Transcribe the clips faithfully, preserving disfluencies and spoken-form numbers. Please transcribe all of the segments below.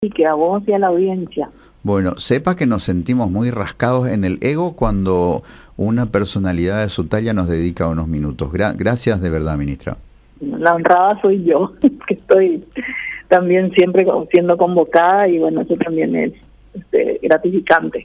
y que a vos y a la audiencia. Bueno, sepa que nos sentimos muy rascados en el ego cuando una personalidad de su talla nos dedica unos minutos. Gra- gracias de verdad, ministra. La honrada soy yo, que estoy también siempre siendo convocada y bueno, eso también es este, gratificante.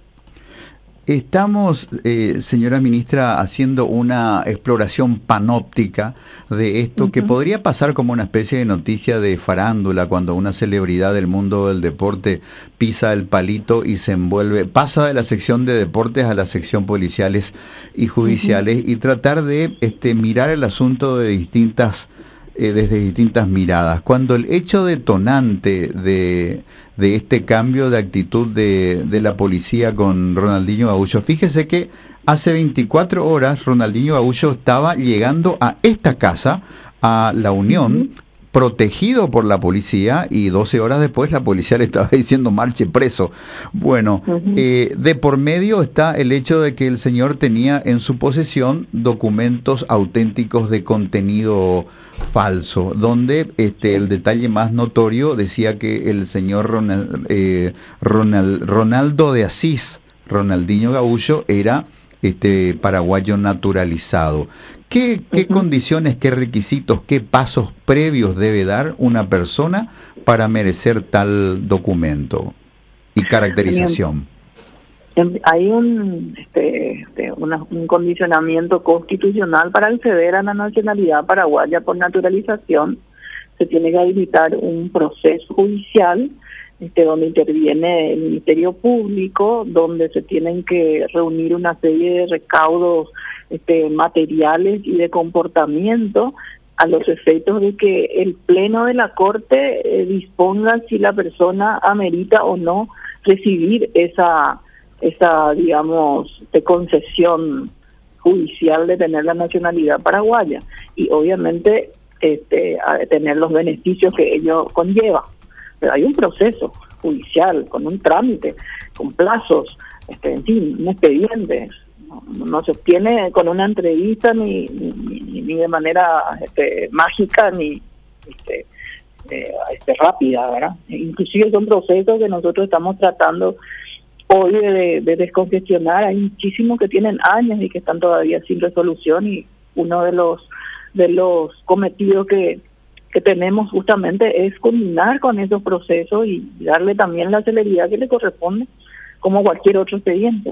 Estamos, eh, señora ministra, haciendo una exploración panóptica de esto uh-huh. que podría pasar como una especie de noticia de farándula cuando una celebridad del mundo del deporte pisa el palito y se envuelve, pasa de la sección de deportes a la sección policiales y judiciales uh-huh. y tratar de este, mirar el asunto de distintas eh, desde distintas miradas. Cuando el hecho detonante de de este cambio de actitud de, de la policía con Ronaldinho Gaúcho. Fíjese que hace veinticuatro horas Ronaldinho Gaúcho estaba llegando a esta casa, a La Unión, uh-huh. protegido por la policía, y doce horas después la policía le estaba diciendo marche preso. Bueno, uh-huh. eh, de por medio está el hecho de que el señor tenía en su posesión documentos auténticos de contenido falso, donde este el detalle más notorio decía que el señor Ronald, eh, Ronald, Ronaldo de Asís, Ronaldinho Gaúcho, era este paraguayo naturalizado. ¿Qué, qué uh-huh. condiciones, qué requisitos, qué pasos previos debe dar una persona para merecer tal documento y caracterización? Hay un, este, este, una, un condicionamiento constitucional para acceder a la nacionalidad paraguaya por naturalización. Se tiene que habilitar un proceso judicial este, donde interviene el Ministerio Público, donde se tienen que reunir una serie de recaudos este, materiales y de comportamiento a los efectos de que el Pleno de la Corte eh, disponga si la persona amerita o no recibir esa esa, digamos, de concesión judicial de tener la nacionalidad paraguaya y obviamente este, a tener los beneficios que ello conlleva. Pero hay un proceso judicial, con un trámite, con plazos, este, en fin, un expediente. No, no se obtiene con una entrevista ni, ni, ni de manera este, mágica ni este, eh, este, rápida, ¿verdad? Inclusive son procesos que nosotros estamos tratando hoy de, de descongestionar. Hay muchísimos que tienen años y que están todavía sin resolución, y uno de los de los cometidos que, que tenemos justamente es culminar con esos procesos y darle también la celeridad que le corresponde como cualquier otro expediente.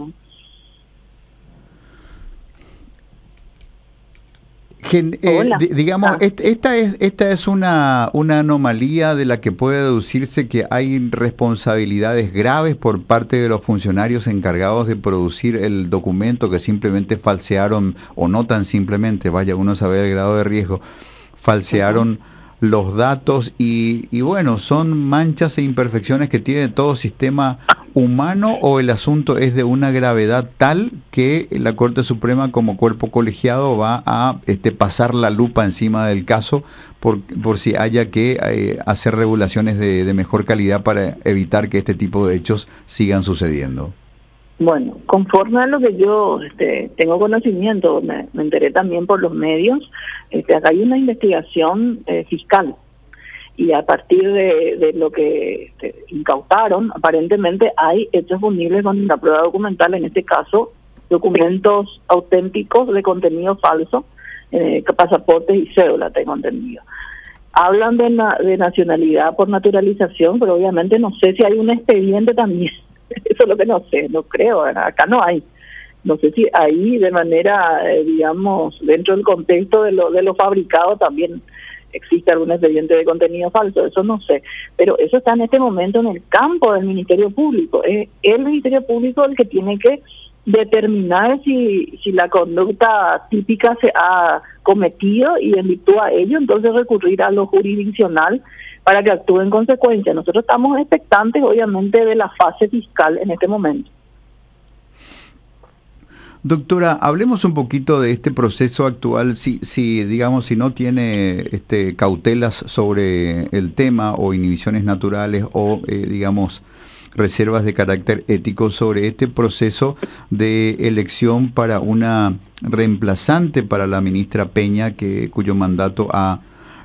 Gen, eh, di, digamos, ah. est, esta es esta es una, una anomalía de la que puede deducirse que hay responsabilidades graves por parte de los funcionarios encargados de producir el documento, que simplemente falsearon, o no tan simplemente, vaya uno a saber el grado de riesgo, falsearon uh-huh. los datos y, y bueno, son manchas e imperfecciones que tiene todo sistema humano, o el asunto es de una gravedad tal que la Corte Suprema como cuerpo colegiado va a este, pasar la lupa encima del caso por, por si haya que eh, hacer regulaciones de, de mejor calidad para evitar que este tipo de hechos sigan sucediendo? Bueno, conforme a lo que yo este, tengo conocimiento, me, me enteré también por los medios, este, acá hay una investigación eh, fiscal. Y a partir de, de lo que este, incautaron, aparentemente hay hechos punibles con la prueba documental, en este caso documentos auténticos de contenido falso, eh, pasaportes y cédulas de contenido. Hablan de, na, de nacionalidad por naturalización, pero obviamente no sé si hay un expediente también. Eso es lo que no sé, no creo, ¿verdad? Acá no hay. No sé si ahí de manera, eh, digamos, dentro del contexto de lo, de lo fabricado también existe algún expediente de contenido falso, eso no sé, pero eso está en este momento en el campo del Ministerio Público. Es el Ministerio Público el que tiene que determinar si, si la conducta típica se ha cometido, y en virtud a ello entonces recurrir a lo jurisdiccional para que actúe en consecuencia. Nosotros estamos expectantes obviamente de la fase fiscal en este momento. Doctora, hablemos un poquito de este proceso actual, si, si digamos, si no tiene este, cautelas sobre el tema o inhibiciones naturales o, eh, digamos, reservas de carácter ético sobre este proceso de elección para una reemplazante para la ministra Peña, que cuyo mandato ha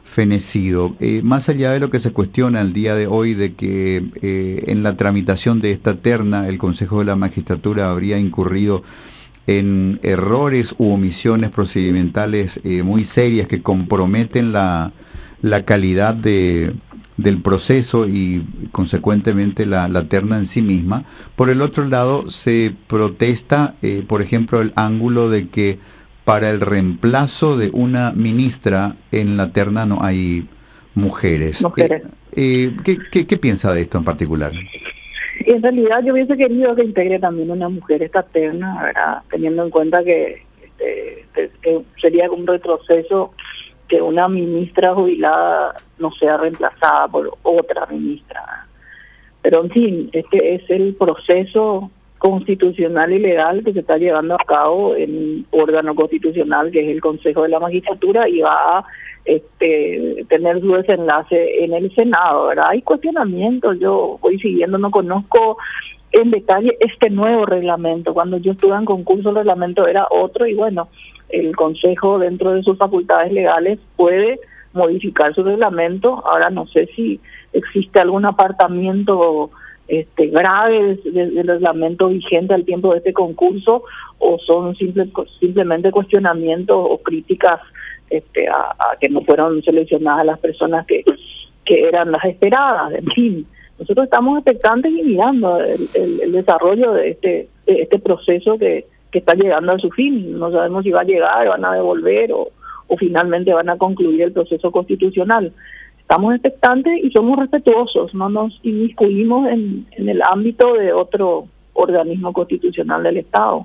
fenecido. Eh, más allá de lo que se cuestiona el día de hoy de que eh, en la tramitación de esta terna el Consejo de la Magistratura habría incurrido en errores u omisiones procedimentales eh, muy serias que comprometen la, la calidad de, del proceso y consecuentemente la, la terna en sí misma. Por el otro lado, se protesta, eh, por ejemplo, el ángulo de que para el reemplazo de una ministra en la terna no hay mujeres. Mujeres. Eh, eh, ¿qué, qué, ¿Qué piensa de esto en particular? En realidad yo hubiese querido que integre también una mujer esta terna, ¿verdad? Teniendo en cuenta que, este, que sería un retroceso que una ministra jubilada no sea reemplazada por otra ministra. Pero en fin, este es el proceso constitucional y legal que se está llevando a cabo en un órgano constitucional que es el Consejo de la Magistratura y va a este, tener su desenlace en el Senado, ¿verdad? Hay cuestionamientos, yo voy siguiendo, no conozco en detalle este nuevo reglamento. Cuando yo estuve en concurso el reglamento era otro y bueno, el Consejo dentro de sus facultades legales puede modificar su reglamento. Ahora no sé si existe algún apartamiento este grave del de, de reglamento vigente al tiempo de este concurso o son simple, simplemente cuestionamientos o críticas este a, a que no fueron seleccionadas las personas que, que eran las esperadas. En fin, nosotros estamos expectantes y mirando el, el, el desarrollo de este de este proceso que, que está llegando a su fin. No sabemos si va a llegar, van a devolver o, o finalmente van a concluir el proceso constitucional. Estamos expectantes y somos respetuosos, no nos inmiscuimos en, en el ámbito de otro organismo constitucional del Estado.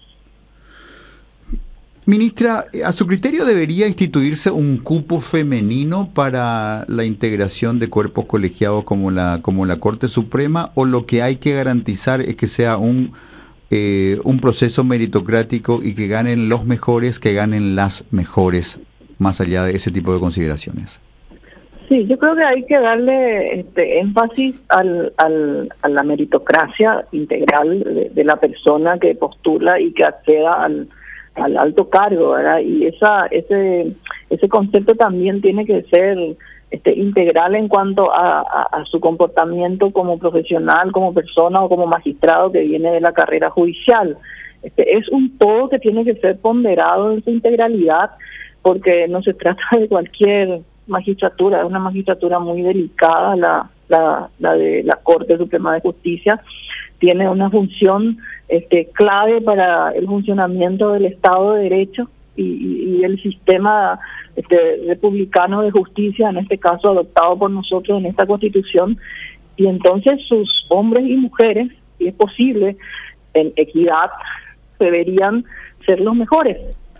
Ministra, ¿a su criterio debería instituirse un cupo femenino para la integración de cuerpos colegiados como la como la Corte Suprema o lo que hay que garantizar es que sea un eh, un proceso meritocrático y que ganen los mejores, que ganen las mejores, más allá de ese tipo de consideraciones? Sí, yo creo que hay que darle este énfasis al, al, a la meritocracia integral de, de la persona que postula y que acceda al, al alto cargo, ¿verdad? Y esa ese ese concepto también tiene que ser este integral en cuanto a, a, a su comportamiento como profesional, como persona o como magistrado que viene de la carrera judicial. Este es un todo que tiene que ser ponderado en su integralidad, porque no se trata de cualquier magistratura, es una magistratura muy delicada, la, la, la de la Corte Suprema de Justicia, tiene una función este, clave para el funcionamiento del Estado de Derecho y, y, y el sistema este, republicano de justicia, en este caso adoptado por nosotros en esta Constitución, y entonces sus hombres y mujeres, si es posible, en equidad, deberían ser los mejores.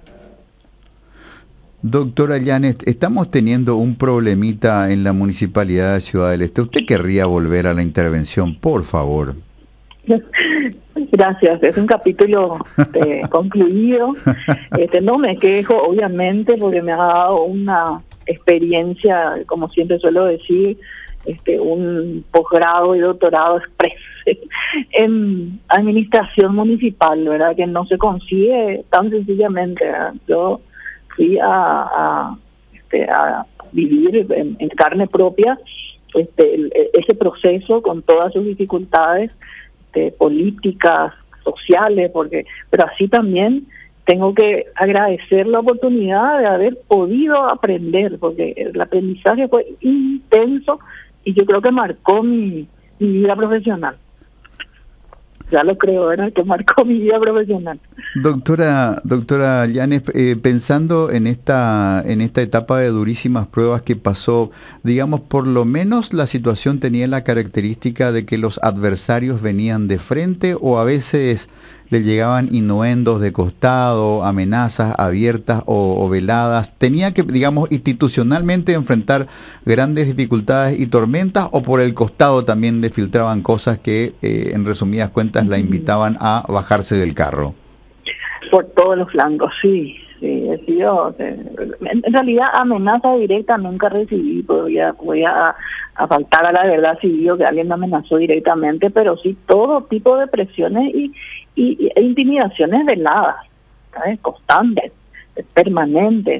Doctora Llanes, estamos teniendo un problemita en la Municipalidad de Ciudad del Este. ¿Usted querría volver a la intervención, por favor? Gracias, es un capítulo este, concluido. Este, no me quejo, obviamente, porque me ha dado una experiencia, como siempre suelo decir, este, un posgrado y doctorado express en administración municipal, ¿verdad? Que no se consigue tan sencillamente, ¿verdad? Yo fui a, a, este, a vivir en, en carne propia este, el, ese proceso con todas sus dificultades este, políticas, sociales, porque pero así también tengo que agradecer la oportunidad de haber podido aprender, porque el aprendizaje fue intenso y yo creo que marcó mi, mi vida profesional. Ya lo creo, ¿verdad? Que marcó mi vida profesional. Doctora, doctora Llanes, eh, pensando en esta en esta etapa de durísimas pruebas que pasó, digamos, por lo menos la situación tenía la característica de que los adversarios venían de frente o a veces le llegaban innuendos de costado, amenazas abiertas o, o veladas. ¿Tenía que, digamos, institucionalmente enfrentar grandes dificultades y tormentas o por el costado también le filtraban cosas que, eh, en resumidas cuentas, la invitaban a bajarse del carro? Por todos los flancos, sí. Sí, he sido, en realidad amenaza directa nunca recibí, voy a, voy a, a faltar a la verdad si digo que alguien me amenazó directamente, pero sí todo tipo de presiones y, y, y intimidaciones veladas, ¿sabes? Constantes, permanentes,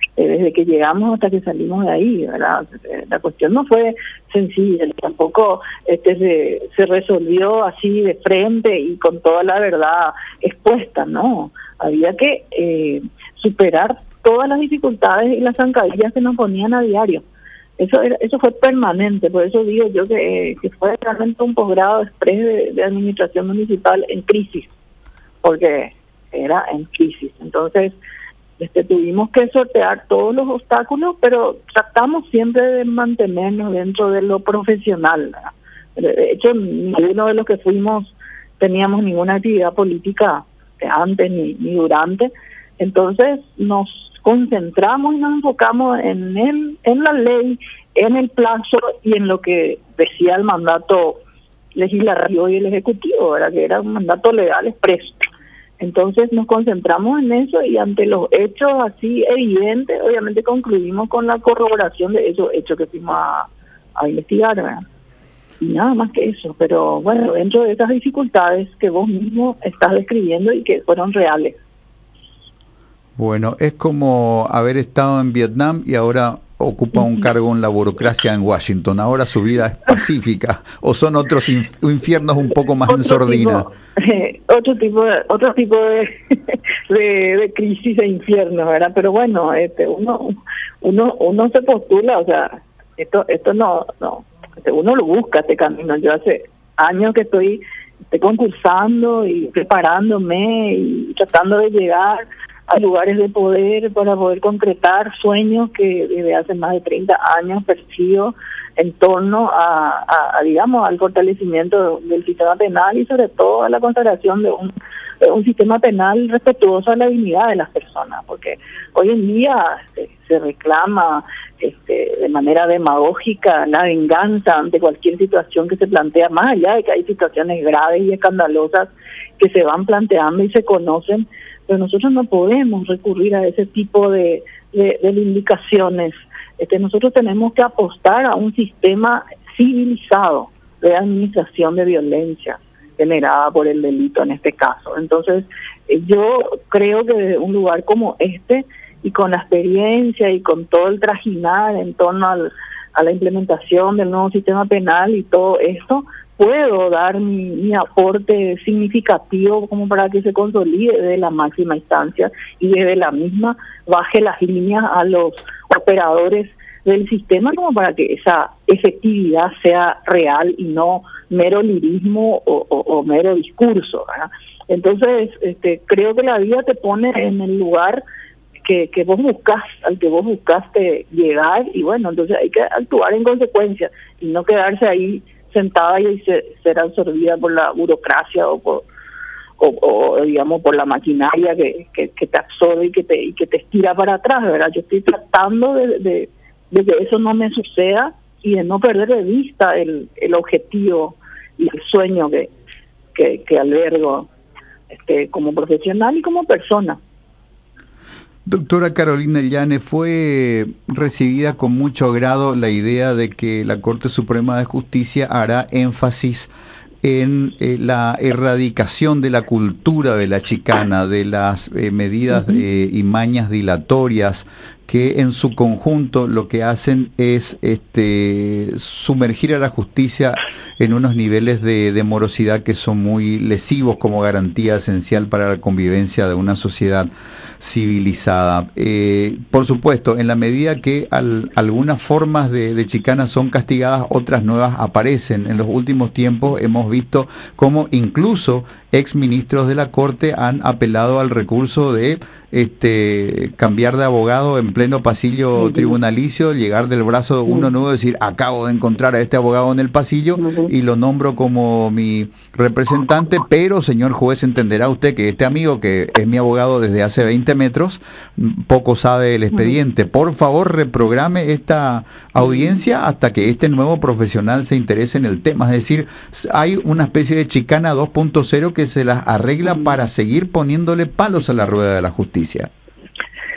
eh, desde que llegamos hasta que salimos de ahí, ¿verdad? La cuestión no fue sencilla, tampoco este se, se resolvió así de frente y con toda la verdad expuesta, no. Había que eh, superar todas las dificultades y las zancadillas que nos ponían a diario. Eso era, eso fue permanente, por eso digo yo que, que fue realmente un posgrado exprés de, de administración municipal en crisis, porque era en crisis. Entonces, este, tuvimos que sortear todos los obstáculos, pero tratamos siempre de mantenernos dentro de lo profesional, ¿verdad? De hecho, ninguno de los que fuimos teníamos ninguna actividad política antes ni, ni durante. Entonces, nos concentramos y nos enfocamos en el, en la ley, en el plazo y en lo que decía el mandato legislativo y el ejecutivo, ¿verdad? Que era un mandato legal expreso. Entonces nos concentramos en eso y ante los hechos así evidentes, obviamente concluimos con la corroboración de esos hechos que fuimos a, a investigar, ¿verdad? Y nada más que eso, pero bueno, dentro de esas dificultades que vos mismo estás describiendo y que fueron reales. Bueno, es como haber estado en Vietnam y ahora ocupa un cargo en la burocracia en Washington. Ahora su vida es pacífica, o son otros inf infiernos un poco más en sordina. Tipo, eh, otro tipo de otro tipo de, de, de crisis e infiernos, ¿verdad? Pero bueno, este, uno uno uno se postula, o sea, esto esto no no, este, uno lo busca este camino. Yo hace años que estoy, estoy concursando y preparándome y tratando de llegar a lugares de poder para poder concretar sueños que desde hace más de treinta años persigo en torno a, a, a digamos, al fortalecimiento del sistema penal y sobre todo a la consagración de un, de un sistema penal respetuoso a la dignidad de las personas, porque hoy en día este, se reclama este, de manera demagógica la venganza ante cualquier situación que se plantea, más allá de que hay situaciones graves y escandalosas que se van planteando y se conocen, pero nosotros no podemos recurrir a ese tipo de, de, de indicaciones. Este, nosotros tenemos que apostar a un sistema civilizado de administración de violencia generada por el delito en este caso. Entonces, eh, yo creo que desde un lugar como este, y con la experiencia y con todo el trajinar en torno al, a la implementación del nuevo sistema penal y todo esto, puedo dar mi, mi aporte significativo como para que se consolide desde la máxima instancia y desde la misma baje las líneas a los operadores del sistema como para que esa efectividad sea real y no mero lirismo o, o, o mero discurso, ¿verdad? Entonces, este, creo que la vida te pone en el lugar que, que vos buscas, al que vos buscaste llegar, y bueno, entonces hay que actuar en consecuencia y no quedarse ahí sentada y ser, ser absorbida por la burocracia o por o, o digamos por la maquinaria que, que, que te absorbe y que te y que te estira para atrás, ¿verdad? Yo estoy tratando de, de, de que eso no me suceda y de no perder de vista el, el objetivo y el sueño que, que, que albergo este, como profesional y como persona. Doctora Carolina Llanes, fue recibida con mucho agrado la idea de que la Corte Suprema de Justicia hará énfasis en eh, la erradicación de la cultura de la chicana, de las eh, medidas eh, y mañas dilatorias que en su conjunto lo que hacen es este, sumergir a la justicia en unos niveles de, de morosidad que son muy lesivos como garantía esencial para la convivencia de una sociedad civilizada. Eh, por supuesto, en la medida que al, algunas formas de, de chicana son castigadas, otras nuevas aparecen. En los últimos tiempos hemos visto cómo incluso exministros de la Corte han apelado al recurso de este cambiar de abogado en pleno pasillo uh-huh. tribunalicio, llegar del brazo de uno uh-huh. nuevo y decir, acabo de encontrar a este abogado en el pasillo uh-huh. y lo nombro como mi representante, pero señor juez, entenderá usted que este amigo que es mi abogado desde hace veinte metros, poco sabe el expediente. Por favor, reprograme esta audiencia hasta que este nuevo profesional se interese en el tema. Es decir, hay una especie de chicana dos punto cero que se las arregla para seguir poniéndole palos a la rueda de la justicia. Sí, porque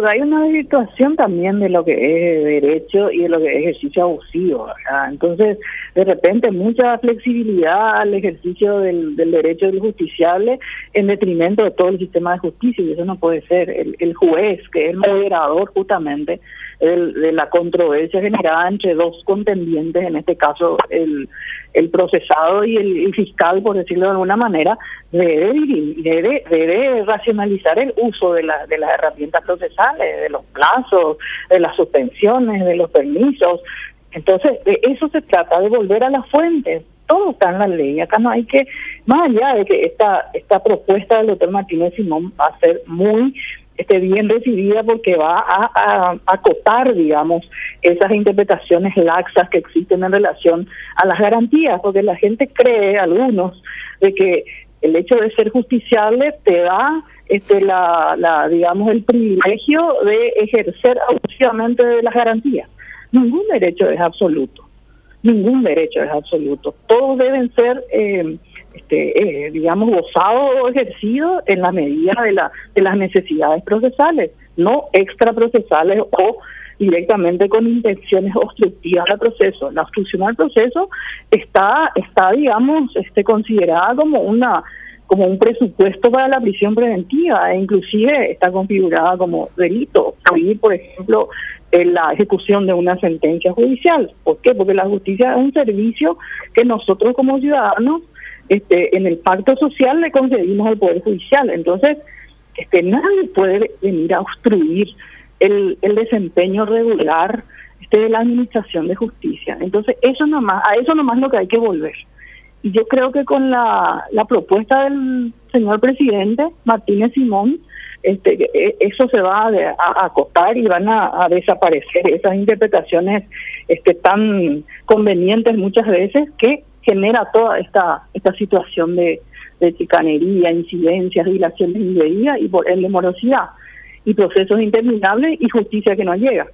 porque hay una desvirtuación también de lo que es derecho y de lo que es ejercicio abusivo, ¿verdad? Entonces, de repente, mucha flexibilidad al ejercicio del, del derecho del justiciable en detrimento de todo el sistema de justicia, y eso no puede ser. El, el juez, que es el moderador justamente el, de la controversia generada entre dos contendientes, en este caso el, el procesado y el, el fiscal, por decirlo de alguna manera, debe, debe, debe racionalizar el uso de, la, de las herramientas procesales, de los plazos, de las suspensiones, de los permisos. Entonces, de eso se trata, de volver a las fuentes. Todo está en la ley. Acá no hay que, más allá de que esta esta propuesta del doctor Martínez Simón va a ser muy este, bien recibida, porque va a, a acotar, digamos, esas interpretaciones laxas que existen en relación a las garantías, porque la gente cree, algunos, de que el hecho de ser justiciable te da este la, la digamos el privilegio de ejercer abusivamente de las garantías. Ningún derecho es absoluto, ningún derecho es absoluto. Todos deben ser, eh, este, eh, digamos, gozados o ejercidos en la medida de, la, de las necesidades procesales, no extraprocesales o directamente con intenciones obstructivas al proceso. La obstrucción al proceso está, está digamos, este, considerada como una como un presupuesto para la prisión preventiva, e inclusive está configurada como delito, prohibir, por ejemplo, en la ejecución de una sentencia judicial. ¿Por qué? Porque la justicia es un servicio que nosotros como ciudadanos, este, en el pacto social le concedimos al Poder Judicial. Entonces, este, nadie puede venir a obstruir el, el desempeño regular este, de la administración de justicia. Entonces, eso nomás, a eso nomás lo que hay que volver. Y yo creo que con la, la propuesta del señor presidente Martínez Simón, este, eso se va a, a acotar y van a, a desaparecer esas interpretaciones este, tan convenientes muchas veces, que genera toda esta esta situación de, de chicanería, incidencias, dilaciones indebidas y por ende morosidad, y procesos interminables y justicia que no llega.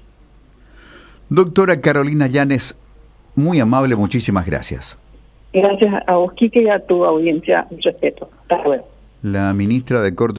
Doctora Carolina Yanes, muy amable, muchísimas gracias. Gracias a vos, Quique, y a tu audiencia. Respeto. Hasta luego. La ministra de Corte